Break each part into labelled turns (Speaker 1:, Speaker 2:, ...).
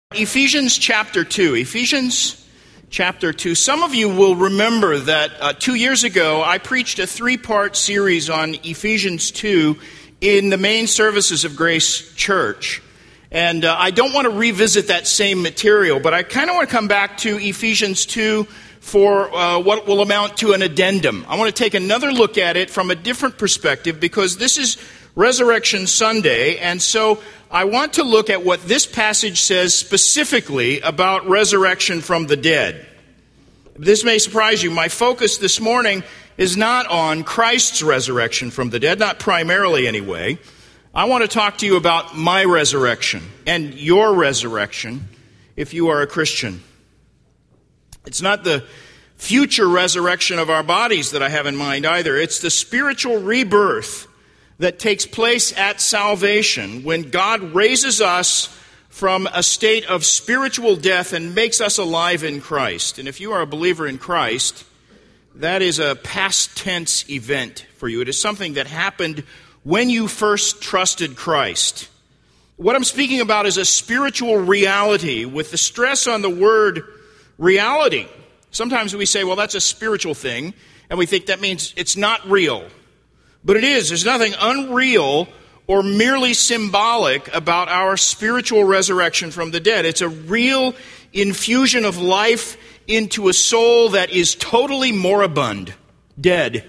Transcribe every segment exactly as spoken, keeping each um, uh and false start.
Speaker 1: Ephesians chapter two. Ephesians chapter two. Some of you will remember that uh, two years ago I preached a three-part series on Ephesians two in the main services of Grace Church. And uh, I don't want to revisit that same material, but I kind of want to come back to Ephesians two for uh, what will amount to an addendum. I want to take another look at it from a different perspective because this is Resurrection Sunday, and so I want to look at what this passage says specifically about resurrection from the dead. This may surprise you. My focus this morning is not on Christ's resurrection from the dead, not primarily anyway. I want to talk to you about my resurrection and your resurrection if you are a Christian. It's not the future resurrection of our bodies that I have in mind either. It's the spiritual rebirth that takes place at salvation when God raises us from a state of spiritual death and makes us alive in Christ. And if you are a believer in Christ, that is a past tense event for you. It is something that happened when you first trusted Christ. What I'm speaking about is a spiritual reality with the stress on the word reality. Sometimes we say, well, that's a spiritual thing, and we think that means it's not real. But it is. There's nothing unreal or merely symbolic about our spiritual resurrection from the dead. It's a real infusion of life into a soul that is totally moribund, dead.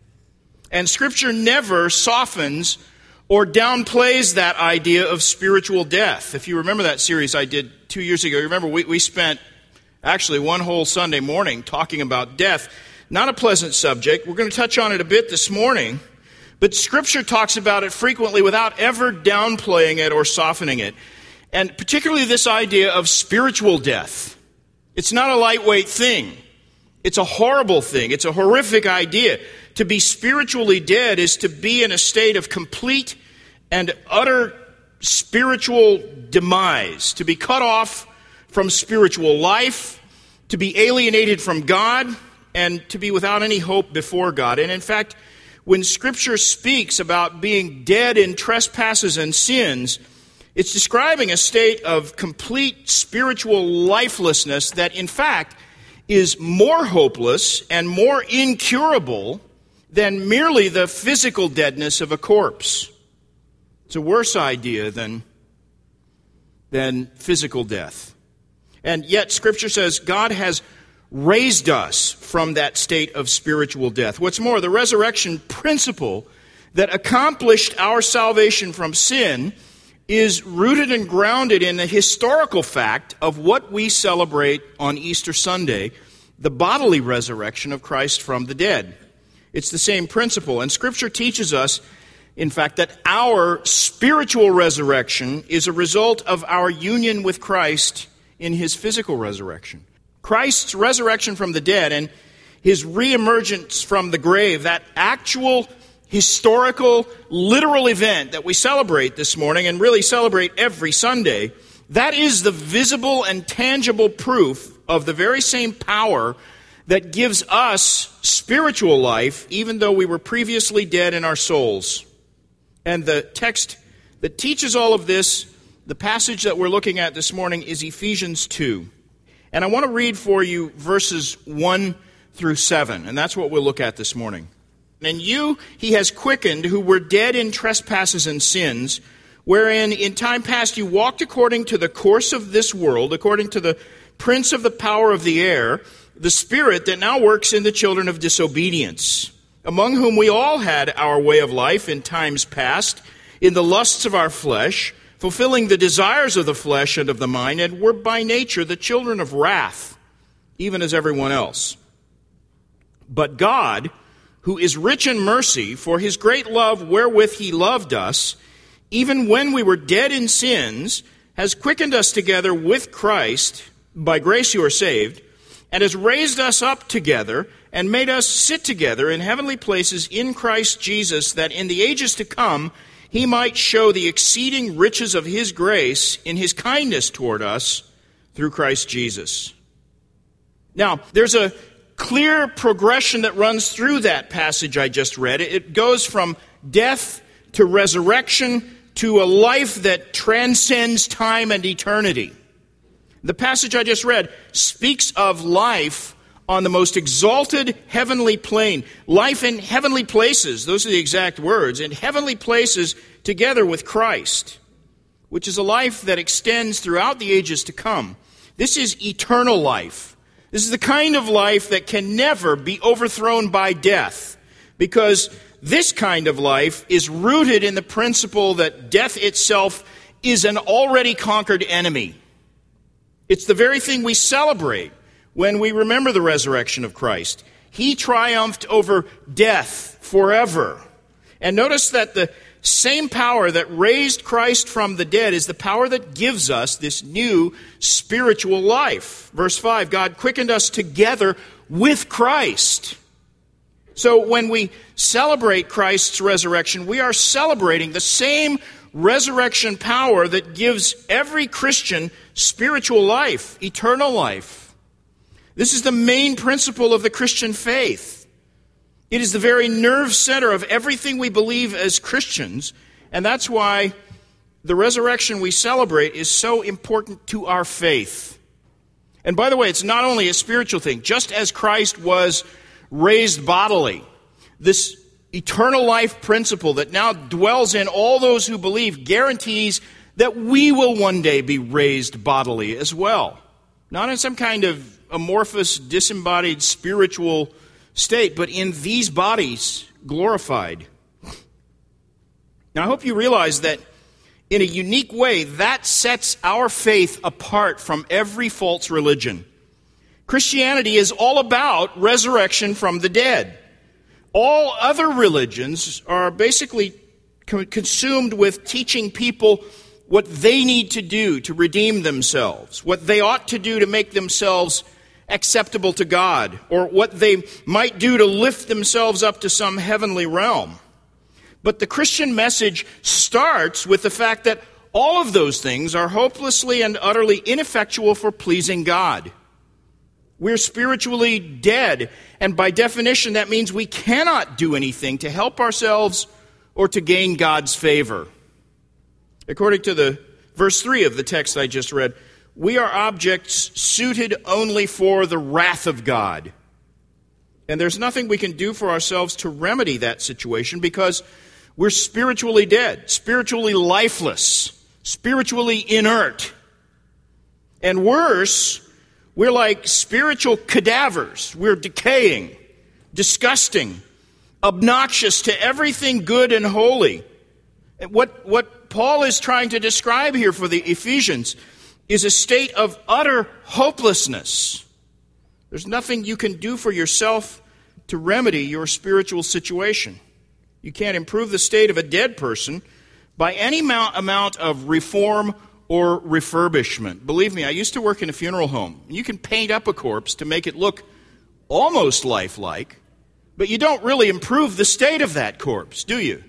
Speaker 1: And Scripture never softens or downplays that idea of spiritual death. If you remember that series I did two years ago, you remember we, we spent actually one whole Sunday morning talking about death. Not a pleasant subject. We're going to touch on it a bit this morning. But Scripture talks about it frequently without ever downplaying it or softening it. And particularly this idea of spiritual death. It's not a lightweight thing. It's a horrible thing. It's a horrific idea. To be spiritually dead is to be in a state of complete and utter spiritual demise. To be cut off from spiritual life. To be alienated from God. And to be without any hope before God. And in fact, when Scripture speaks about being dead in trespasses and sins, it's describing a state of complete spiritual lifelessness that, in fact, is more hopeless and more incurable than merely the physical deadness of a corpse. It's a worse idea than, than physical death. And yet, Scripture says God has raised us from that state of spiritual death. What's more, the resurrection principle that accomplished our salvation from sin is rooted and grounded in the historical fact of what we celebrate on Easter Sunday, the bodily resurrection of Christ from the dead. It's the same principle, and Scripture teaches us, in fact, that our spiritual resurrection is a result of our union with Christ in His physical resurrection. Christ's resurrection from the dead and His reemergence from the grave, that actual, historical, literal event that we celebrate this morning and really celebrate every Sunday, that is the visible and tangible proof of the very same power that gives us spiritual life, even though we were previously dead in our souls. And the text that teaches all of this, the passage that we're looking at this morning, is Ephesians two. And I want to read for you verses one through seven, and that's what we'll look at this morning. And you He has quickened who were dead in trespasses and sins, wherein in time past you walked according to the course of this world, according to the prince of the power of the air, the spirit that now works in the children of disobedience, among whom we all had our way of life in times past, in the lusts of our flesh, fulfilling the desires of the flesh and of the mind, and were by nature the children of wrath, even as everyone else. But God, who is rich in mercy, for His great love wherewith He loved us, even when we were dead in sins, has quickened us together with Christ. By grace you are saved, and has raised us up together, and made us sit together in heavenly places in Christ Jesus, that in the ages to come He might show the exceeding riches of His grace in His kindness toward us through Christ Jesus. Now, there's a clear progression that runs through that passage I just read. It goes from death to resurrection to a life that transcends time and eternity. The passage I just read speaks of life on the most exalted heavenly plane, life in heavenly places, those are the exact words, in heavenly places together with Christ, which is a life that extends throughout the ages to come. This is eternal life. This is the kind of life that can never be overthrown by death, because this kind of life is rooted in the principle that death itself is an already conquered enemy. It's the very thing we celebrate when we remember the resurrection of Christ. He triumphed over death forever. And notice that the same power that raised Christ from the dead is the power that gives us this new spiritual life. Verse five, God quickened us together with Christ. So when we celebrate Christ's resurrection, we are celebrating the same resurrection power that gives every Christian spiritual life, eternal life. This is the main principle of the Christian faith. It is the very nerve center of everything we believe as Christians, and that's why the resurrection we celebrate is so important to our faith. And by the way, it's not only a spiritual thing. Just as Christ was raised bodily, this eternal life principle that now dwells in all those who believe guarantees that we will one day be raised bodily as well. Not in some kind of amorphous, disembodied spiritual state, but in these bodies glorified. Now, I hope you realize that in a unique way, that sets our faith apart from every false religion. Christianity is all about resurrection from the dead. All other religions are basically co- consumed with teaching people what they need to do to redeem themselves, what they ought to do to make themselves acceptable to God, or what they might do to lift themselves up to some heavenly realm. But the Christian message starts with the fact that all of those things are hopelessly and utterly ineffectual for pleasing God. We're spiritually dead, and by definition that means we cannot do anything to help ourselves or to gain God's favor. According to the verse three of the text I just read, we are objects suited only for the wrath of God. And there's nothing we can do for ourselves to remedy that situation because we're spiritually dead, spiritually lifeless, spiritually inert. And worse, we're like spiritual cadavers. We're decaying, disgusting, obnoxious to everything good and holy. And what, what Paul is trying to describe here for the Ephesians is a state of utter hopelessness. There's nothing you can do for yourself to remedy your spiritual situation. You can't improve the state of a dead person by any amount of reform or refurbishment. Believe me, I used to work in a funeral home. You can paint up a corpse to make it look almost lifelike, but you don't really improve the state of that corpse, do you?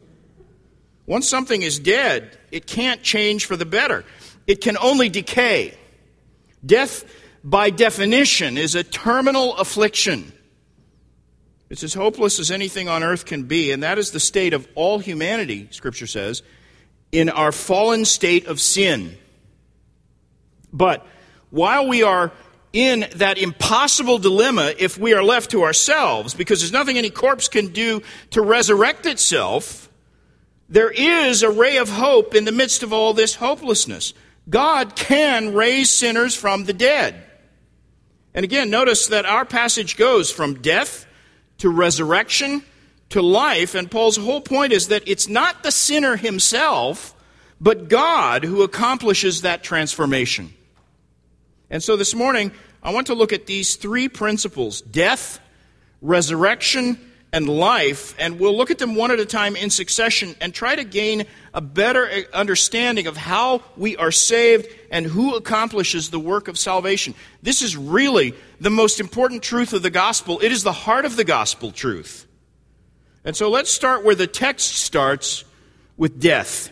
Speaker 1: Once something is dead, it can't change for the better. It can only decay. Death, by definition, is a terminal affliction. It's as hopeless as anything on earth can be, and that is the state of all humanity, Scripture says, in our fallen state of sin. But while we are in that impossible dilemma if we are left to ourselves, because there's nothing any corpse can do to resurrect itself, there is a ray of hope in the midst of all this hopelessness. God can raise sinners from the dead. And again, notice that our passage goes from death to resurrection to life, and Paul's whole point is that it's not the sinner himself, but God who accomplishes that transformation. And so this morning, I want to look at these three principles: death, resurrection, and life, and we'll look at them one at a time in succession and try to gain a better understanding of how we are saved and who accomplishes the work of salvation. This is really the most important truth of the gospel. It is the heart of the gospel truth. And so let's start where the text starts, with death.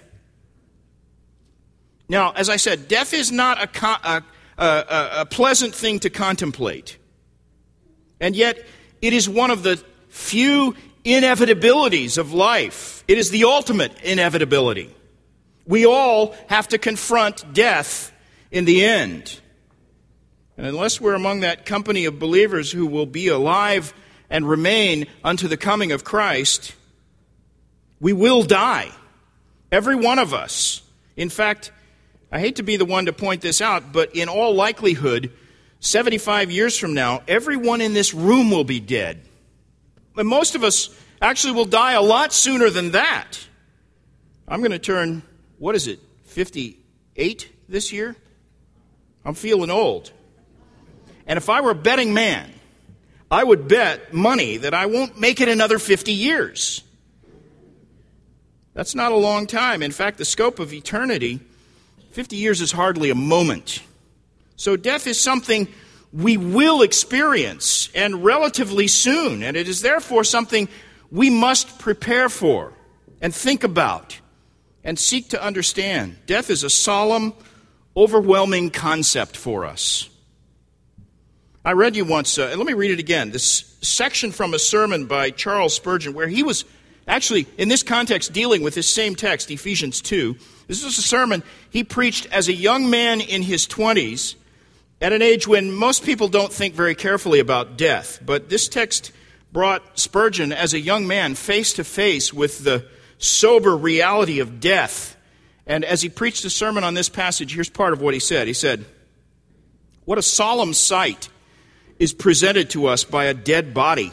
Speaker 1: Now, as I said, death is not a, a, a, a pleasant thing to contemplate. And yet, it is one of the few inevitabilities of life. It is the ultimate inevitability. We all have to confront death in the end. And unless we're among that company of believers who will be alive and remain unto the coming of Christ, we will die. Every one of us. In fact, I hate to be the one to point this out, but in all likelihood, seventy-five years from now, everyone in this room will be dead. And most of us actually will die a lot sooner than that. I'm going to turn, what is it, fifty-eight this year? I'm feeling old. And if I were a betting man, I would bet money that I won't make it another fifty years. That's not a long time. In fact, the scope of eternity, fifty years is hardly a moment. So death is something we will experience, and relatively soon, and it is therefore something we must prepare for and think about and seek to understand. Death is a solemn, overwhelming concept for us. I read you once, uh, and let me read it again, this section from a sermon by Charles Spurgeon, where he was actually, in this context, dealing with this same text, Ephesians two. This was a sermon he preached as a young man in his twenties, at an age when most people don't think very carefully about death. But this text brought Spurgeon, as a young man, face to face with the sober reality of death. And as he preached a sermon on this passage, here's part of what he said. He said, "What a solemn sight is presented to us by a dead body."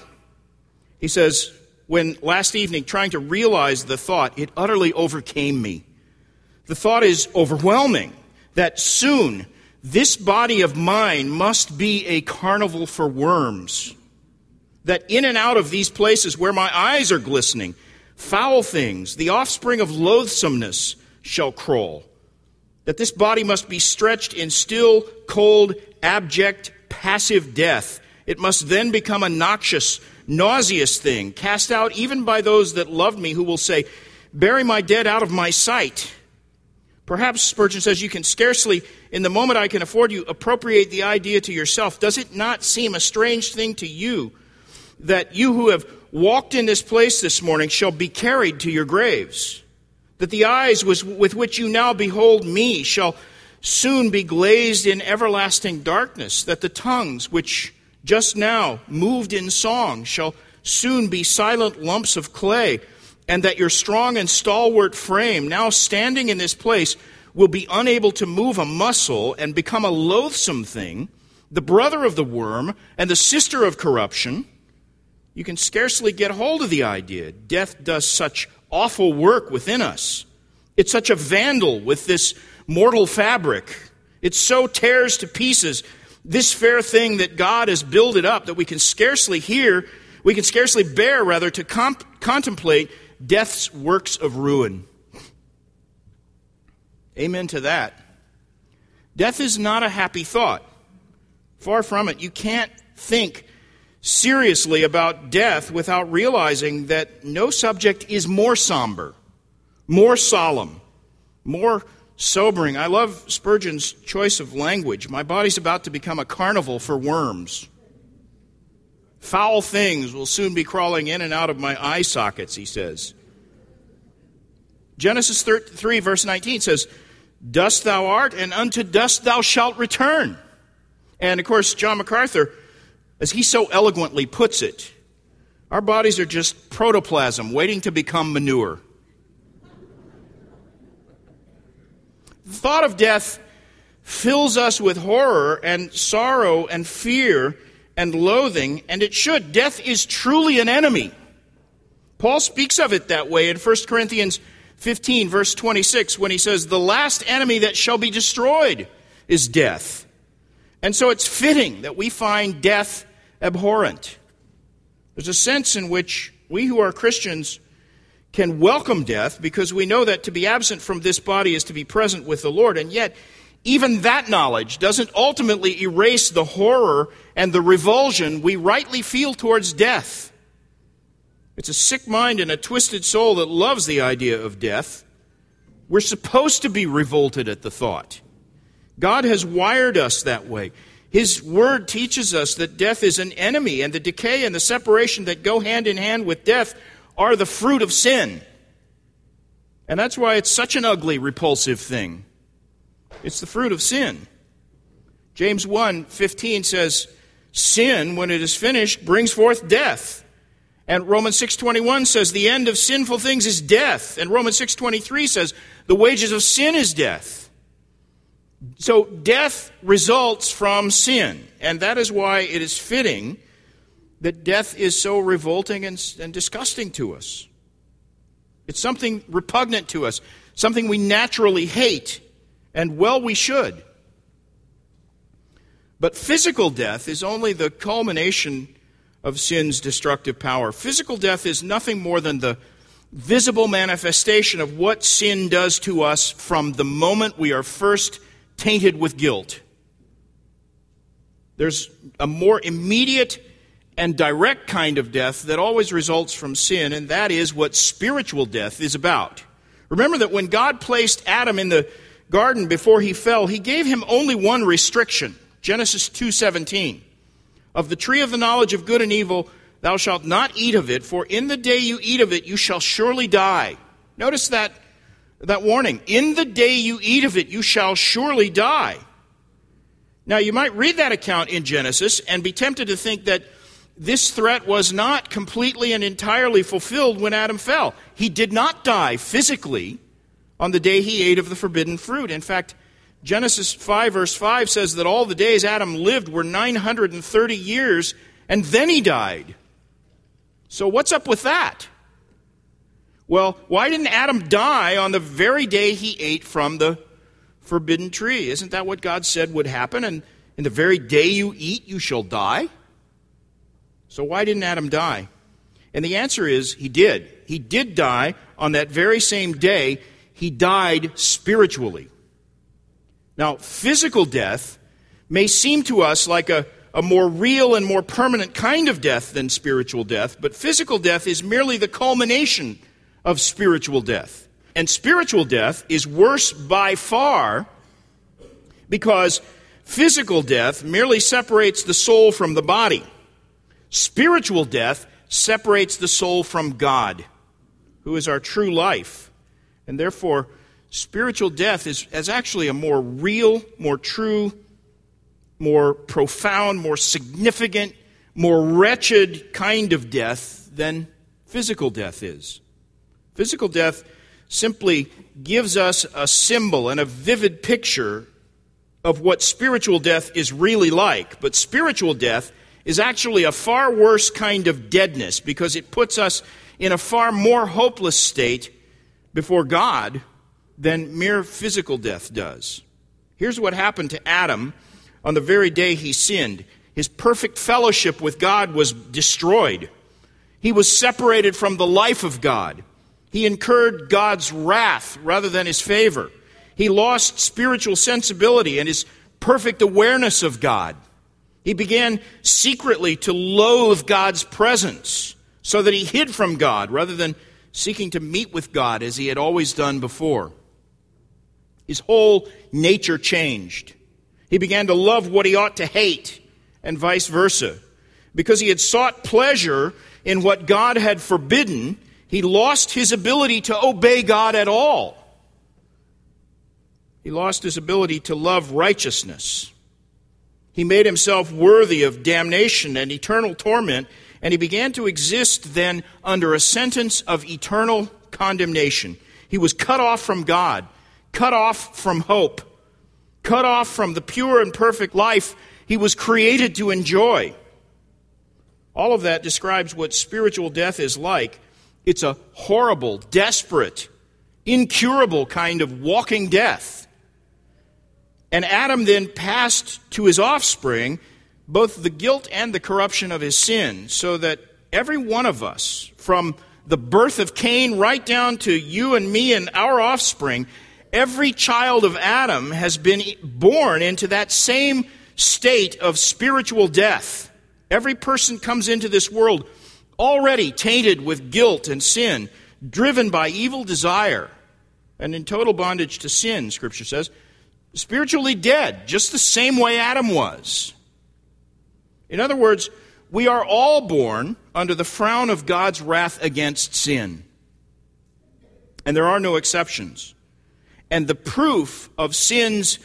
Speaker 1: He says, "When last evening, trying to realize the thought, it utterly overcame me. The thought is overwhelming, that soon this body of mine must be a carnival for worms. That in and out of these places where my eyes are glistening, foul things, the offspring of loathsomeness, shall crawl. That this body must be stretched in still, cold, abject, passive death. It must then become a noxious, nauseous thing, cast out even by those that loved me, who will say, 'Bury my dead out of my sight.' Perhaps," Spurgeon says, "you can scarcely, in the moment I can afford you, appropriate the idea to yourself. Does it not seem a strange thing to you that you who have walked in this place this morning shall be carried to your graves? That the eyes with which you now behold me shall soon be glazed in everlasting darkness? That the tongues which just now moved in song shall soon be silent lumps of clay? And that your strong and stalwart frame, now standing in this place, will be unable to move a muscle and become a loathsome thing, the brother of the worm and the sister of corruption?" You can scarcely get hold of the idea. Death does such awful work within us. It's such a vandal with this mortal fabric. It so tears to pieces this fair thing that God has builded up that we can scarcely hear, we can scarcely bear, rather, to comp- contemplate death's works of ruin. Amen to that. Death is not a happy thought. Far from it. You can't think seriously about death without realizing that no subject is more somber, more solemn, more sobering. I love Spurgeon's choice of language. My body's about to become a carnival for worms. Foul things will soon be crawling in and out of my eye sockets, he says. Genesis three, verse nineteen says, "Dust thou art, and unto dust thou shalt return." And of course, John MacArthur, as he so eloquently puts it, our bodies are just protoplasm waiting to become manure. The thought of death fills us with horror and sorrow and fear and loathing, and it should. Death is truly an enemy. Paul speaks of it that way in First Corinthians fifteen, verse twenty-six, when he says, "The last enemy that shall be destroyed is death." And so it's fitting that we find death abhorrent. There's a sense in which we who are Christians can welcome death because we know that to be absent from this body is to be present with the Lord, and yet even that knowledge doesn't ultimately erase the horror and the revulsion we rightly feel towards death. It's a sick mind and a twisted soul that loves the idea of death. We're supposed to be revolted at the thought. God has wired us that way. His word teaches us that death is an enemy, and the decay and the separation that go hand in hand with death are the fruit of sin. And that's why it's such an ugly, repulsive thing. It's the fruit of sin. James one fifteen says, sin, when it is finished, brings forth death. And Romans six twenty-one says, the end of sinful things is death. And Romans six twenty-three says, the wages of sin is death. So death results from sin. And that is why it is fitting that death is so revolting and, and disgusting to us. It's something repugnant to us, something we naturally hate, and well, we should. But physical death is only the culmination of sin's destructive power. Physical death is nothing more than the visible manifestation of what sin does to us from the moment we are first tainted with guilt. There's a more immediate and direct kind of death that always results from sin, and that is what spiritual death is about. Remember that when God placed Adam in the garden before he fell, he gave him only one restriction. Genesis two seventeen. Of the tree of the knowledge of good and evil, thou shalt not eat of it, for in the day you eat of it, you shall surely die. Notice that, that warning. In the day you eat of it, you shall surely die. Now, you might read that account in Genesis and be tempted to think that this threat was not completely and entirely fulfilled when Adam fell. He did not die physically on the day he ate of the forbidden fruit. In fact, Genesis five verse five says that all the days Adam lived were nine hundred thirty years, and then he died. So what's up with that? Well, why didn't Adam die on the very day he ate from the forbidden tree? Isn't that what God said would happen? And in the very day you eat, you shall die? So why didn't Adam die? And the answer is he did. He did die on that very same day. He died spiritually. Now, physical death may seem to us like a, a more real and more permanent kind of death than spiritual death, but physical death is merely the culmination of spiritual death. And spiritual death is worse by far because physical death merely separates the soul from the body. Spiritual death separates the soul from God, who is our true life. And therefore, spiritual death is, is actually a more real, more true, more profound, more significant, more wretched kind of death than physical death is. Physical death simply gives us a symbol and a vivid picture of what spiritual death is really like. But spiritual death is actually a far worse kind of deadness because it puts us in a far more hopeless state before God than mere physical death does. Here's what happened to Adam on the very day he sinned. His perfect fellowship with God was destroyed. He was separated from the life of God. He incurred God's wrath rather than his favor. He lost spiritual sensibility and his perfect awareness of God. He began secretly to loathe God's presence so that he hid from God rather than seeking to meet with God as he had always done before. His whole nature changed. He began to love what he ought to hate, and vice versa. Because he had sought pleasure in what God had forbidden, he lost his ability to obey God at all. He lost his ability to love righteousness. He made himself worthy of damnation and eternal torment, and he began to exist then under a sentence of eternal condemnation. He was cut off from God, cut off from hope, cut off from the pure and perfect life he was created to enjoy. All of that describes what spiritual death is like. It's a horrible, desperate, incurable kind of walking death. And Adam then passed to his offspring both the guilt and the corruption of his sin, so that every one of us, from the birth of Cain right down to you and me and our offspring, every child of Adam has been born into that same state of spiritual death. Every person comes into this world already tainted with guilt and sin, driven by evil desire, and in total bondage to sin, Scripture says, spiritually dead, just the same way Adam was. In other words, we are all born under the frown of God's wrath against sin. And there are no exceptions. And the proof of sin's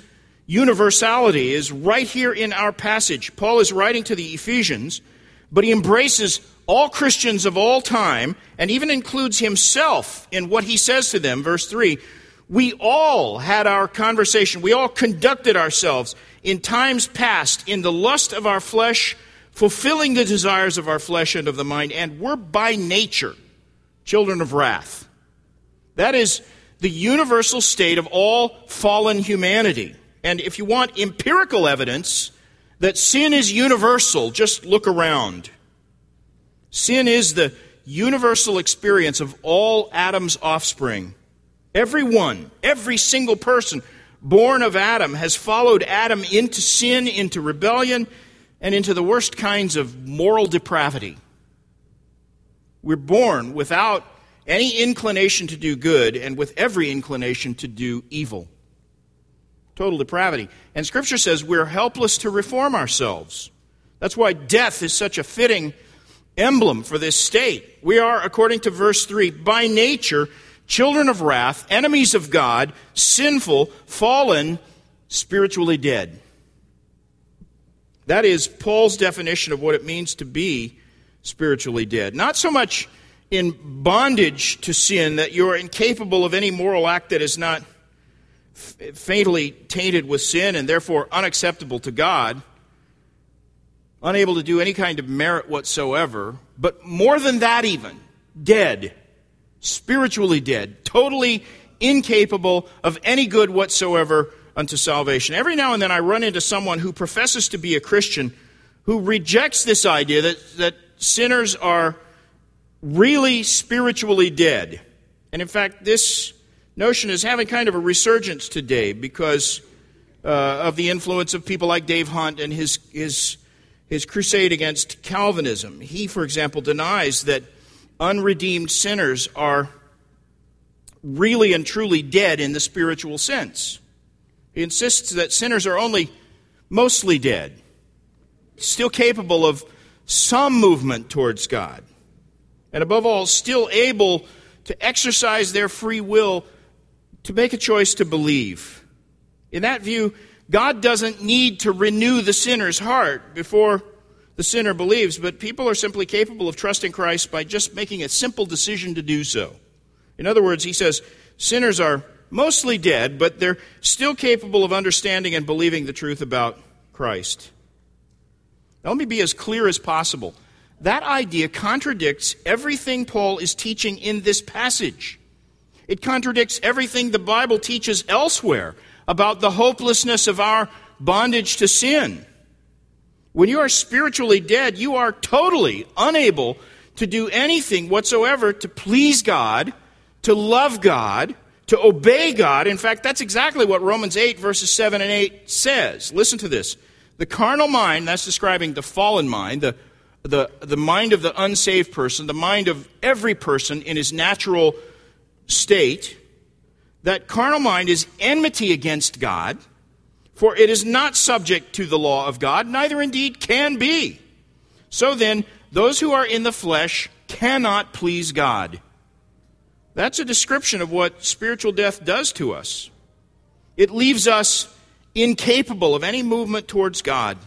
Speaker 1: universality is right here in our passage. Paul is writing to the Ephesians, but he embraces all Christians of all time and even includes himself in what he says to them. Verse three, we all had our conversation, we all conducted ourselves in times past in the lust of our flesh, fulfilling the desires of our flesh and of the mind, and we're by nature children of wrath. That is the universal state of all fallen humanity. And if you want empirical evidence that sin is universal, just look around. Sin is the universal experience of all Adam's offspring. Everyone, every single person born of Adam has followed Adam into sin, into rebellion, and into the worst kinds of moral depravity. We're born without any inclination to do good and with every inclination to do evil. Total depravity. And Scripture says we're helpless to reform ourselves. That's why death is such a fitting emblem for this state. We are, according to verse three, by nature, children of wrath, enemies of God, sinful, fallen, spiritually dead. That is Paul's definition of what it means to be spiritually dead. Not so much in bondage to sin that you're incapable of any moral act that is not f- fatally tainted with sin and therefore unacceptable to God, unable to do any kind of merit whatsoever, but more than that even, dead, spiritually dead, totally incapable of any good whatsoever unto salvation. Every now and then I run into someone who professes to be a Christian who rejects this idea that, that sinners are really spiritually dead. And in fact, this notion is having kind of a resurgence today because uh, of the influence of people like Dave Hunt and his, his, his crusade against Calvinism. He, for example, denies that unredeemed sinners are really and truly dead in the spiritual sense. He insists that sinners are only mostly dead, still capable of some movement towards God, and above all, still able to exercise their free will to make a choice to believe. In that view, God doesn't need to renew the sinner's heart before the sinner believes, but people are simply capable of trusting Christ by just making a simple decision to do so. In other words, he says, sinners are mostly dead, but they're still capable of understanding and believing the truth about Christ. Now, let me be as clear as possible. That idea contradicts everything Paul is teaching in this passage. It contradicts everything the Bible teaches elsewhere about the hopelessness of our bondage to sin. When you are spiritually dead, you are totally unable to do anything whatsoever to please God, to love God, to obey God. In fact, that's exactly what Romans eight, verses seven and eight says. Listen to this. The carnal mind, that's describing the fallen mind, the, the, the mind of the unsaved person, the mind of every person in his natural state, that carnal mind is enmity against God, for it is not subject to the law of God, neither indeed can be. So then, those who are in the flesh cannot please God. That's a description of what spiritual death does to us. It leaves us incapable of any movement towards God.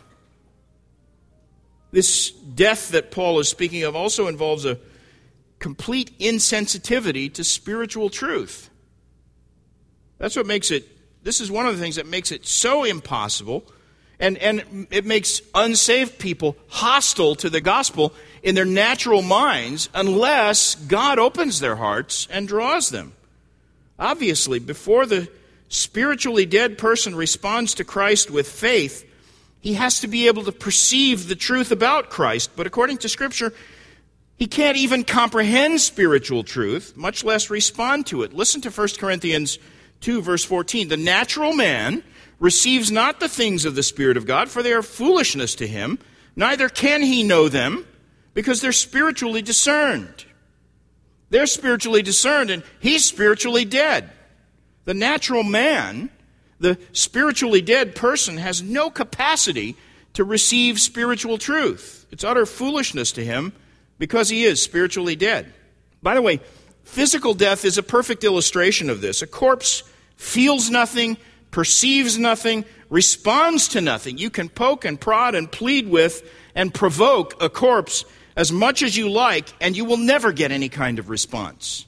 Speaker 1: This death that Paul is speaking of also involves a complete insensitivity to spiritual truth. That's what makes it, this is one of the things that makes it so impossible, and, and it makes unsaved people hostile to the gospel in their natural minds unless God opens their hearts and draws them. Obviously, before the spiritually dead person responds to Christ with faith, he has to be able to perceive the truth about Christ. But according to Scripture, he can't even comprehend spiritual truth, much less respond to it. Listen to First Corinthians two, verse fourteen. The natural man receives not the things of the Spirit of God, for they are foolishness to him, neither can he know them, because they're spiritually discerned. They're spiritually discerned, and he's spiritually dead. The natural man, the spiritually dead person, has no capacity to receive spiritual truth. It's utter foolishness to him because he is spiritually dead. By the way, physical death is a perfect illustration of this. A corpse feels nothing, perceives nothing, responds to nothing. You can poke and prod and plead with and provoke a corpse as much as you like, and you will never get any kind of response.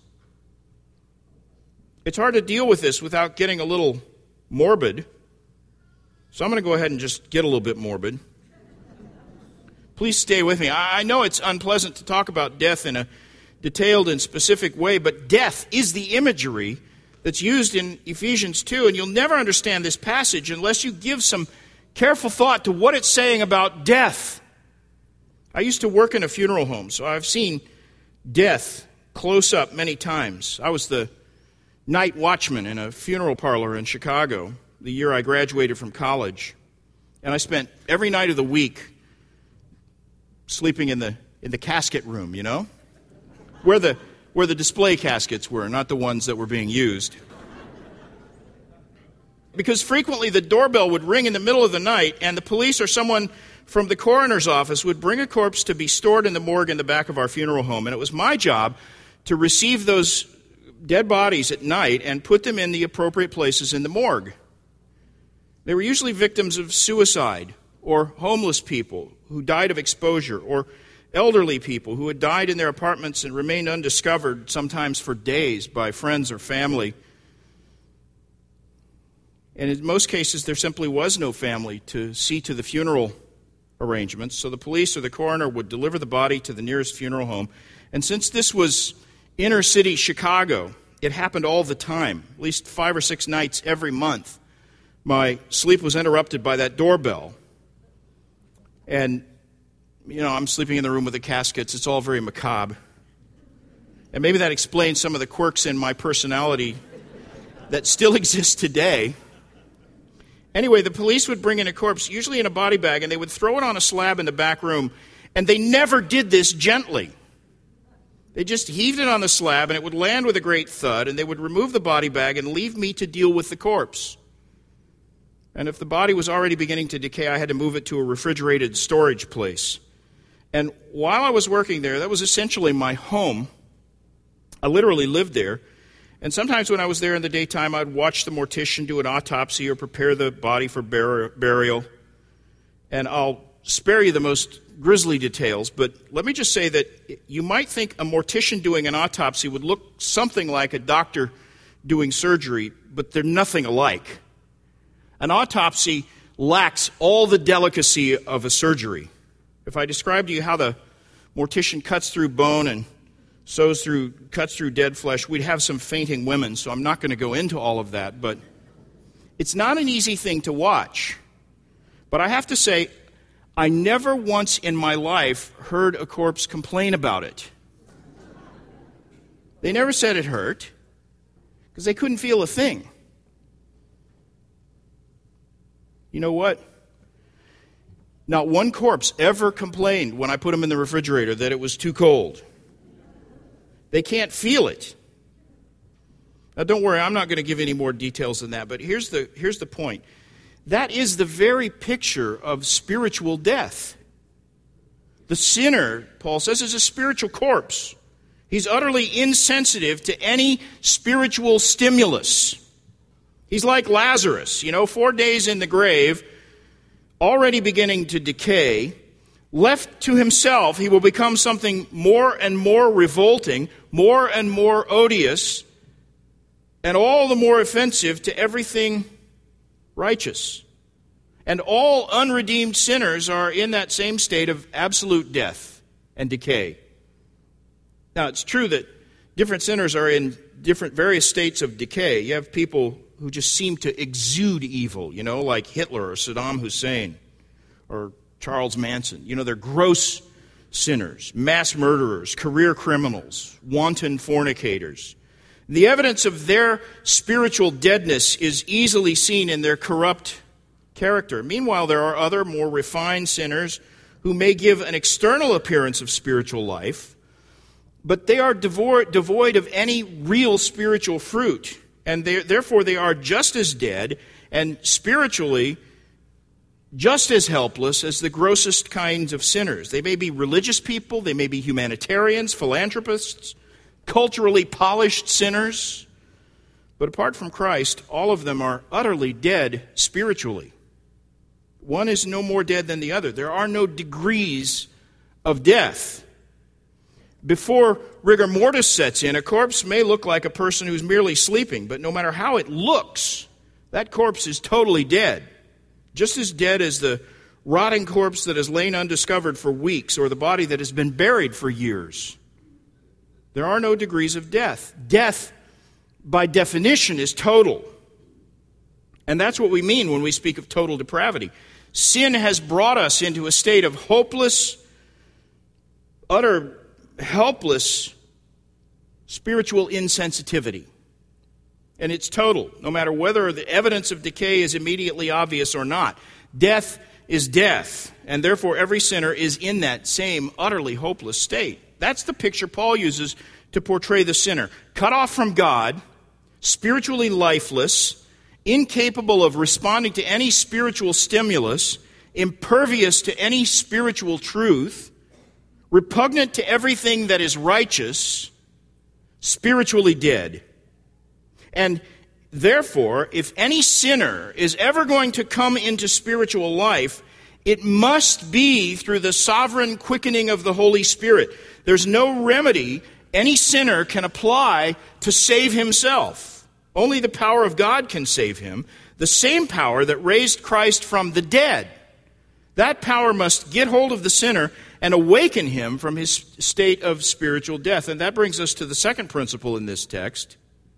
Speaker 1: It's hard to deal with this without getting a little morbid. So I'm going to go ahead and just get a little bit morbid. Please stay with me. I know it's unpleasant to talk about death in a detailed and specific way, but death is the imagery that's used in Ephesians two, and you'll never understand this passage unless you give some careful thought to what it's saying about death. I used to work in a funeral home, so I've seen death close up many times. I was the night watchman in a funeral parlor in Chicago the year I graduated from college, and I spent every night of the week sleeping in the in the casket room, you know, where the where the display caskets were, not the ones that were being used. Because frequently the doorbell would ring in the middle of the night, and the police or someone from the coroner's office would bring a corpse to be stored in the morgue in the back of our funeral home. And it was my job to receive those dead bodies at night and put them in the appropriate places in the morgue. They were usually victims of suicide, or homeless people who died of exposure, or elderly people who had died in their apartments and remained undiscovered, sometimes for days, by friends or family. And in most cases, there simply was no family to see to the funeral arrangements, so the police or the coroner would deliver the body to the nearest funeral home. And since this was inner city Chicago, it happened all the time, at least five or six nights every month. My sleep was interrupted by that doorbell. And, you know, I'm sleeping in the room with the caskets. It's all very macabre. And maybe that explains some of the quirks in my personality that still exist today. Anyway, the police would bring in a corpse, usually in a body bag, and they would throw it on a slab in the back room. And they never did this gently. They just heaved it on the slab, and it would land with a great thud, and they would remove the body bag and leave me to deal with the corpse. And if the body was already beginning to decay, I had to move it to a refrigerated storage place. And while I was working there, that was essentially my home. I literally lived there. And sometimes when I was there in the daytime, I'd watch the mortician do an autopsy or prepare the body for bur- burial. And I'll spare you the most grisly details, but let me just say that you might think a mortician doing an autopsy would look something like a doctor doing surgery, but they're nothing alike. An autopsy lacks all the delicacy of a surgery. If I describe to you how the mortician cuts through bone and sews through, cuts through dead flesh, we'd have some fainting women, so I'm not going to go into all of that, but it's not an easy thing to watch. But I have to say, I never once in my life heard a corpse complain about it. They never said it hurt, because they couldn't feel a thing. You know what? Not one corpse ever complained when I put them in the refrigerator that it was too cold. They can't feel it. Now, don't worry, I'm not going to give any more details than that, but here's the, here's the point. That is the very picture of spiritual death. The sinner, Paul says, is a spiritual corpse. He's utterly insensitive to any spiritual stimulus. He's like Lazarus, you know, four days in the grave, already beginning to decay. Left to himself, he will become something more and more revolting, more and more odious, and all the more offensive to everything righteous. And all unredeemed sinners are in that same state of absolute death and decay. Now, it's true that different sinners are in different various states of decay. You have people who just seem to exude evil, you know, like Hitler or Saddam Hussein or Charles Manson. You know, they're gross sinners, mass murderers, career criminals, wanton fornicators. The evidence of their spiritual deadness is easily seen in their corrupt character. Meanwhile, there are other more refined sinners who may give an external appearance of spiritual life, but they are devoid, devoid of any real spiritual fruit, and they, therefore they are just as dead and spiritually just as helpless as the grossest kinds of sinners. They may be religious people, they may be humanitarians, philanthropists, culturally polished sinners, But apart from Christ, all of them are utterly dead spiritually. One is no more dead than the other. There are no degrees of death. Before rigor mortis sets in, a corpse may look like a person who's merely sleeping, but no matter how it looks, that corpse is totally dead. Just as dead as the rotting corpse that has lain undiscovered for weeks, or the body that has been buried for years. There are no degrees of death. Death, by definition, is total. And that's what we mean when we speak of total depravity. Sin has brought us into a state of hopeless, utter, helpless spiritual insensitivity. And it's total, no matter whether the evidence of decay is immediately obvious or not. Death is death, and therefore every sinner is in that same utterly hopeless state. That's the picture Paul uses to portray the sinner. Cut off from God, spiritually lifeless, incapable of responding to any spiritual stimulus, impervious to any spiritual truth, repugnant to everything that is righteous, spiritually dead. And therefore, if any sinner is ever going to come into spiritual life, it must be through the sovereign quickening of the Holy Spirit. There's no remedy any sinner can apply to save himself. Only the power of God can save him, the same power that raised Christ from the dead. That power must get hold of the sinner and awaken him from his state of spiritual death. And that brings us to the second principle in this text.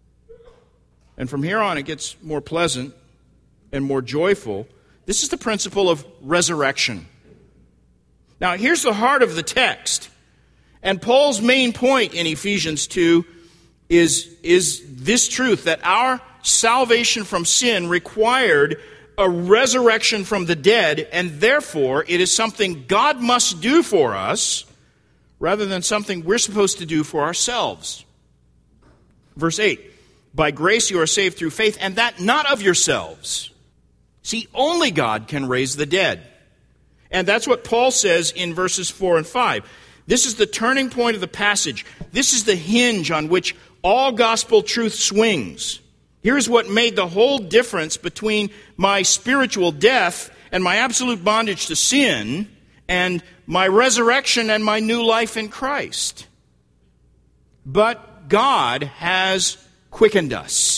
Speaker 1: And from here on, it gets more pleasant and more joyful. This is the principle of resurrection. Now, here's the heart of the text. And Paul's main point in Ephesians two is, is this truth, that our salvation from sin required a resurrection from the dead, and therefore it is something God must do for us rather than something we're supposed to do for ourselves. Verse eight, by grace you are saved through faith, and that not of yourselves. See, only God can raise the dead. And that's what Paul says in verses four and five. This is the turning point of the passage. This is the hinge on which all gospel truth swings. Here's what made the whole difference between my spiritual death and my absolute bondage to sin and my resurrection and my new life in Christ. But God has quickened us.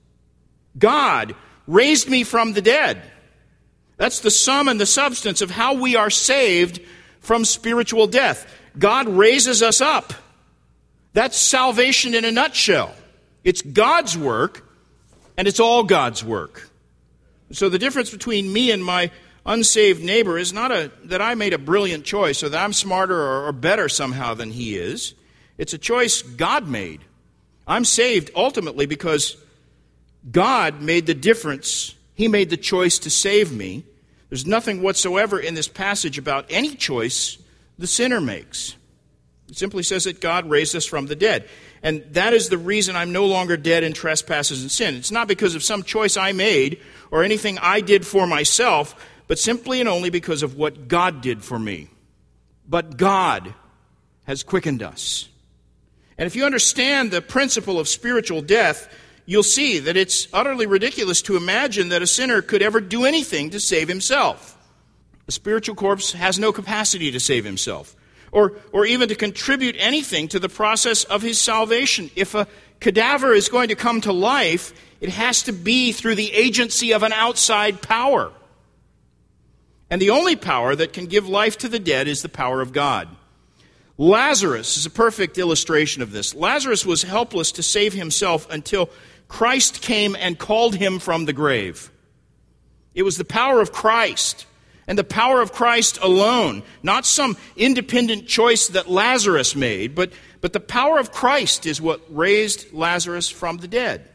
Speaker 1: God raised me from the dead. That's the sum and the substance of how we are saved from spiritual death. God raises us up. That's salvation in a nutshell. It's God's work, and it's all God's work. So the difference between me and my unsaved neighbor is not a, that I made a brilliant choice or that I'm smarter or, or better somehow than he is. It's a choice God made. I'm saved ultimately because God made the difference. He made the choice to save me. There's nothing whatsoever in this passage about any choice the sinner makes. It simply says that God raised us from the dead. And that is the reason I'm no longer dead in trespasses and sin. It's not because of some choice I made or anything I did for myself, but simply and only because of what God did for me. But God has quickened us. And if you understand the principle of spiritual death, you'll see that it's utterly ridiculous to imagine that a sinner could ever do anything to save himself. A spiritual corpse has no capacity to save himself, or, or even to contribute anything to the process of his salvation. If a cadaver is going to come to life, it has to be through the agency of an outside power. And the only power that can give life to the dead is the power of God. Lazarus is a perfect illustration of this. Lazarus was helpless to save himself until Christ came and called him from the grave. It was the power of Christ, and the power of Christ alone, not some independent choice that Lazarus made, but, but the power of Christ is what raised Lazarus from the dead.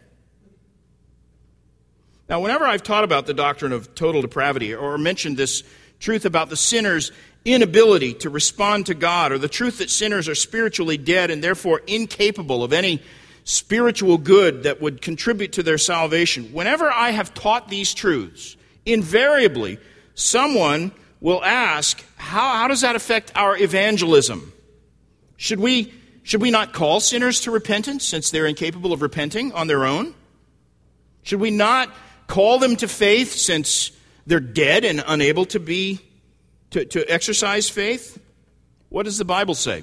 Speaker 1: Now, whenever I've taught about the doctrine of total depravity or mentioned this truth about the sinner's inability to respond to God, or the truth that sinners are spiritually dead and therefore incapable of any spiritual good that would contribute to their salvation, whenever I have taught these truths, invariably someone will ask, how, how does that affect our evangelism? Should we, should we not call sinners to repentance since they're incapable of repenting on their own? Should we not call them to faith since they're dead and unable to be to, to exercise faith? What does the Bible say?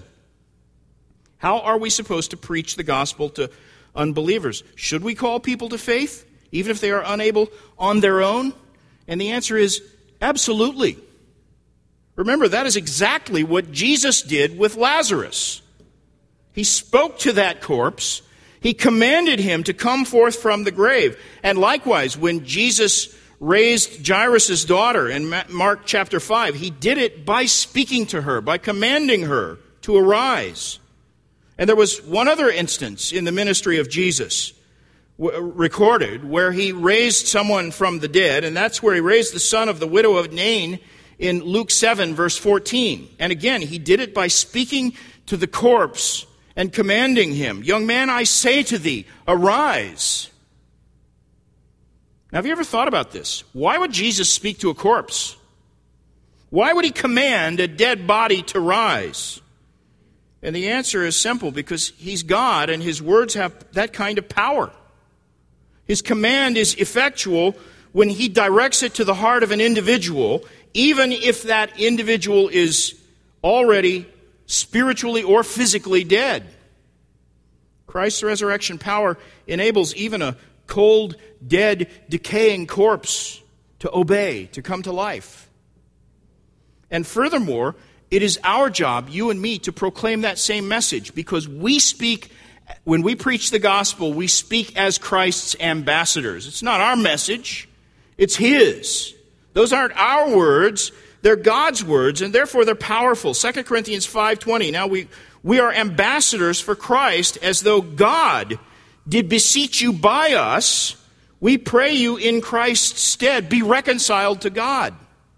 Speaker 1: How are we supposed to preach the gospel to unbelievers? Should we call people to faith, even if they are unable on their own? And the answer is absolutely. Remember, that is exactly what Jesus did with Lazarus. He spoke to that corpse. He commanded him to come forth from the grave. And likewise, when Jesus raised Jairus' daughter in Mark chapter five, he did it by speaking to her, by commanding her to arise. And there was one other instance in the ministry of Jesus w- recorded where he raised someone from the dead, and that's where he raised the son of the widow of Nain in Luke seven, verse fourteen. And again, he did it by speaking to the corpse and commanding him, "Young man, I say to thee, arise." Now, have you ever thought about this? Why would Jesus speak to a corpse? Why would he command a dead body to rise? And the answer is simple, because he's God and his words have that kind of power. His command is effectual when he directs it to the heart of an individual, even if that individual is already spiritually or physically dead. Christ's resurrection power enables even a cold, dead, decaying corpse to obey, to come to life. And furthermore, it is our job, you and me, to proclaim that same message, because we speak, when we preach the gospel, we speak as Christ's ambassadors. It's not our message, it's his. Those aren't our words, they're God's words, and therefore they're powerful. Second Corinthians five twenty, now we, we are ambassadors for Christ, as though God did beseech you by us. We pray you in Christ's stead, be reconciled to God.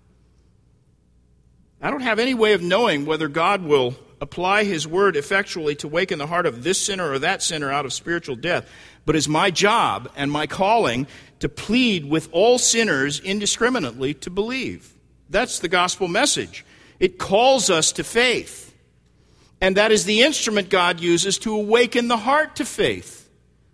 Speaker 1: I don't have any way of knowing whether God will apply his word effectually to waken the heart of this sinner or that sinner out of spiritual death, but it's my job and my calling to plead with all sinners indiscriminately to believe. That's the gospel message. It calls us to faith. And that is the instrument God uses to awaken the heart to faith.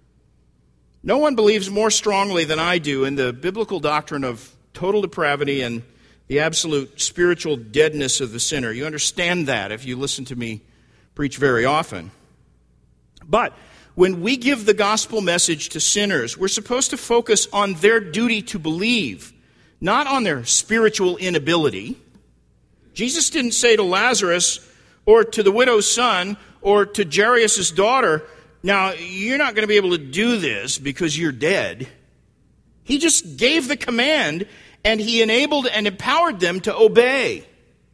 Speaker 1: No one believes more strongly than I do in the biblical doctrine of total depravity and the absolute spiritual deadness of the sinner. You understand that if you listen to me preach very often. But when we give the gospel message to sinners, we're supposed to focus on their duty to believe, not on their spiritual inability. Jesus didn't say to Lazarus or to the widow's son or to Jairus' daughter, "Now, you're not going to be able to do this because you're dead." He just gave the command, and he enabled and empowered them to obey.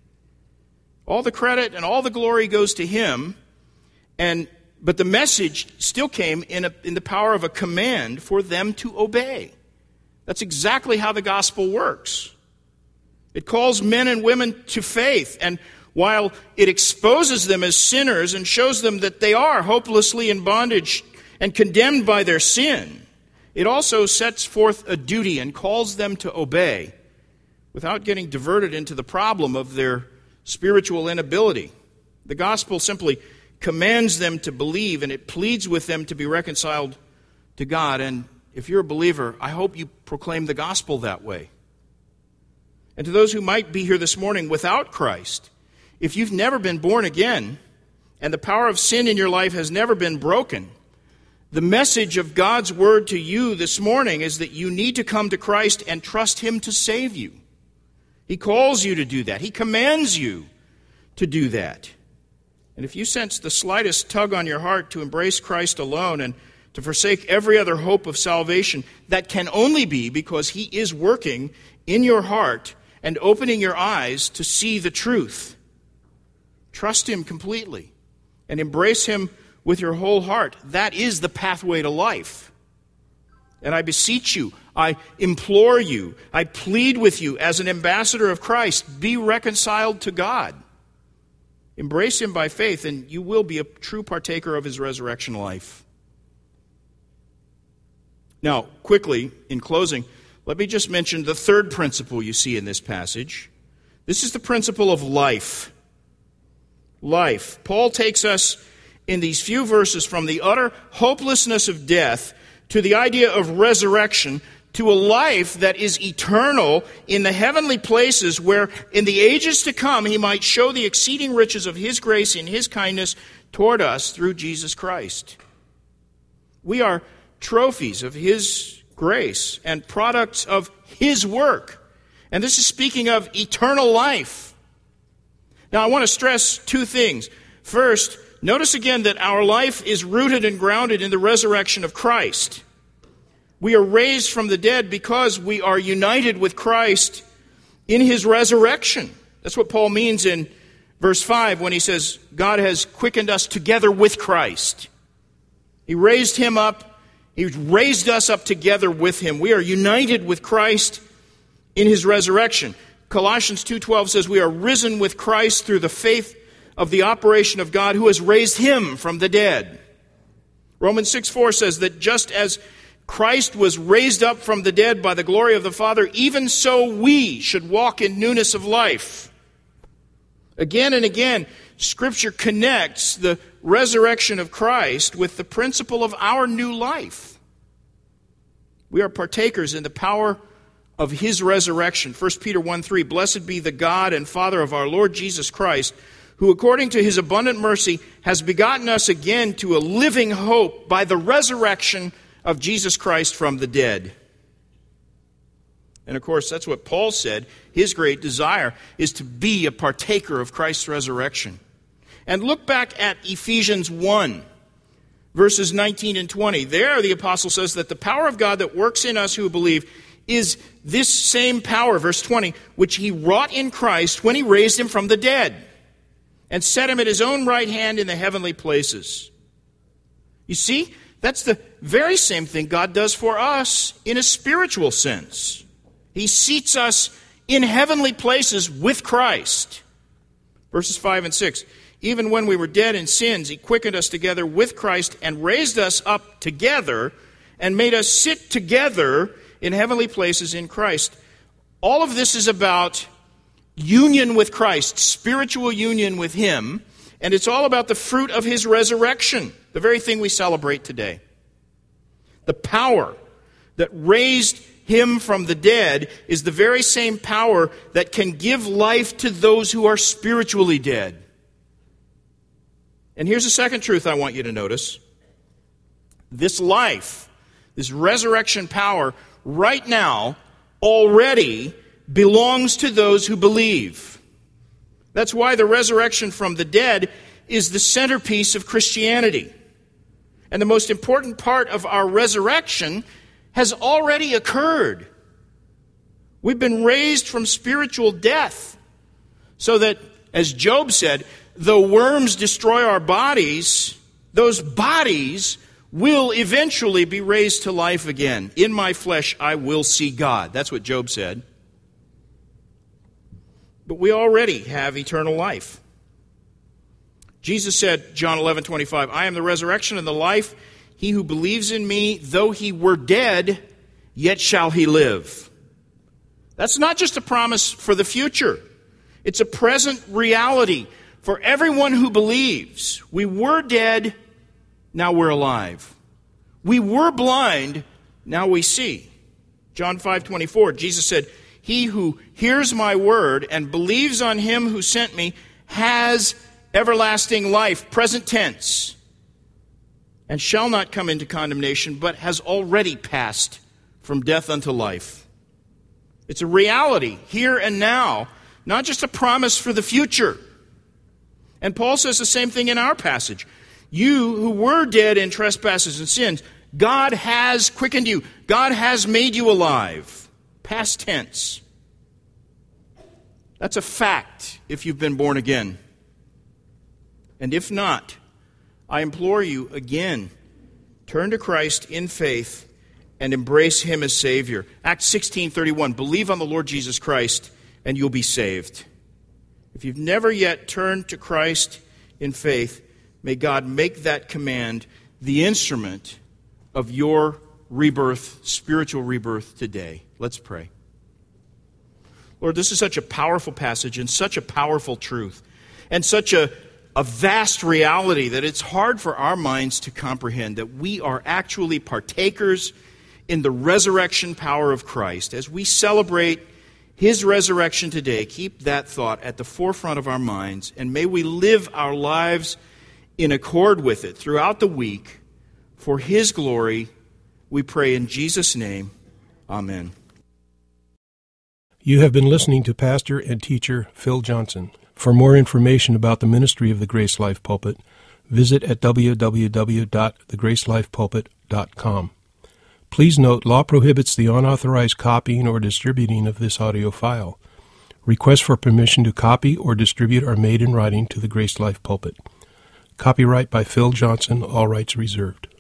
Speaker 1: All the credit and all the glory goes to him, and but the message still came in, a, in the power of a command for them to obey. That's exactly how the gospel works. It calls men and women to faith, and while it exposes them as sinners and shows them that they are hopelessly in bondage and condemned by their sin, it also sets forth a duty and calls them to obey without getting diverted into the problem of their spiritual inability. The gospel simply commands them to believe, and it pleads with them to be reconciled to God. And if you're a believer, I hope you proclaim the gospel that way. And to those who might be here this morning without Christ, if you've never been born again and the power of sin in your life has never been broken, the message of God's word to you this morning is that you need to come to Christ and trust him to save you. He calls you to do that. He commands you to do that. And if you sense the slightest tug on your heart to embrace Christ alone and to forsake every other hope of salvation, that can only be because he is working in your heart and opening your eyes to see the truth. Trust him completely and embrace him with your whole heart. That is the pathway to life. And I beseech you, I implore you, I plead with you as an ambassador of Christ, be reconciled to God. Embrace him by faith, and you will be a true partaker of his resurrection life. Now, quickly, in closing, let me just mention the third principle you see in this passage. This is the principle of life. Life. Paul takes us in these few verses from the utter hopelessness of death to the idea of resurrection, to a life that is eternal in the heavenly places, where in the ages to come he might show the exceeding riches of his grace and his kindness toward us through Jesus Christ. We are trophies of his grace and products of his work. And this is speaking of eternal life. Now, I want to stress two things. First, notice again that our life is rooted and grounded in the resurrection of Christ. We are raised from the dead because we are united with Christ in his resurrection. That's what Paul means in verse five when he says, God has quickened us together with Christ. He raised him up. He raised us up together with him. We are united with Christ in his resurrection. Colossians two twelve says we are risen with Christ through the faith of the operation of God who has raised him from the dead. Romans six four says that just as Christ was raised up from the dead by the glory of the Father, even so we should walk in newness of life. Again and again, Scripture connects the resurrection of Christ with the principle of our new life. We are partakers in the power of his resurrection. First Peter one three, blessed be the God and Father of our Lord Jesus Christ, who according to his abundant mercy has begotten us again to a living hope by the resurrection of Jesus Christ from the dead. And of course, that's what Paul said. His great desire is to be a partaker of Christ's resurrection. And look back at Ephesians one, verses nineteen and twenty. There, the apostle says that the power of God that works in us who believe is this same power, verse twenty, which he wrought in Christ when he raised him from the dead and set him at his own right hand in the heavenly places. You see, that's the very same thing God does for us in a spiritual sense. He seats us in heavenly places with Christ. Verses five and six. Even when we were dead in sins, he quickened us together with Christ and raised us up together and made us sit together in heavenly places in Christ. All of this is about union with Christ, spiritual union with him, and it's all about the fruit of his resurrection, the very thing we celebrate today. The power that raised him from the dead is the very same power that can give life to those who are spiritually dead. And here's the second truth I want you to notice. This life, this resurrection power, right now, already belongs to those who believe. That's why the resurrection from the dead is the centerpiece of Christianity. And the most important part of our resurrection has already occurred. We've been raised from spiritual death, so that, as Job said, though worms destroy our bodies, those bodies will eventually be raised to life again. In my flesh I will see God. That's what Job said. But we already have eternal life. Jesus said, John eleven twenty-five, I am the resurrection and the life. He who believes in me, though he were dead, yet shall he live. That's not just a promise for the future. It's a present reality for everyone who believes. We were dead, now we're alive. We were blind, now we see. John five twenty-four, Jesus said, he who hears my word and believes on him who sent me has everlasting life, present tense, and shall not come into condemnation, but has already passed from death unto life. It's a reality here and now, not just a promise for the future. And Paul says the same thing in our passage. You who were dead in trespasses and sins, God has quickened you. God has made you alive. Past tense. That's a fact if you've been born again. And if not, I implore you again, turn to Christ in faith and embrace him as Savior. Acts sixteen thirty-one, believe on the Lord Jesus Christ and you'll be saved. If you've never yet turned to Christ in faith, may God make that command the instrument of your rebirth, spiritual rebirth today. Let's pray. Lord, this is such a powerful passage and such a powerful truth and such a, a vast reality that it's hard for our minds to comprehend, that we are actually partakers in the resurrection power of Christ. As we celebrate His resurrection today, keep that thought at the forefront of our minds, and may we live our lives in accord with it throughout the week. For His glory, we pray in Jesus' name. Amen.
Speaker 2: You have been listening to Pastor and Teacher Phil Johnson. For more information about the ministry of the Grace Life Pulpit, visit at w w w dot the grace life pulpit dot com. Please note, law prohibits the unauthorized copying or distributing of this audio file. Requests for permission to copy or distribute are made in writing to the Grace Life Pulpit. Copyright by Phil Johnson, all rights reserved.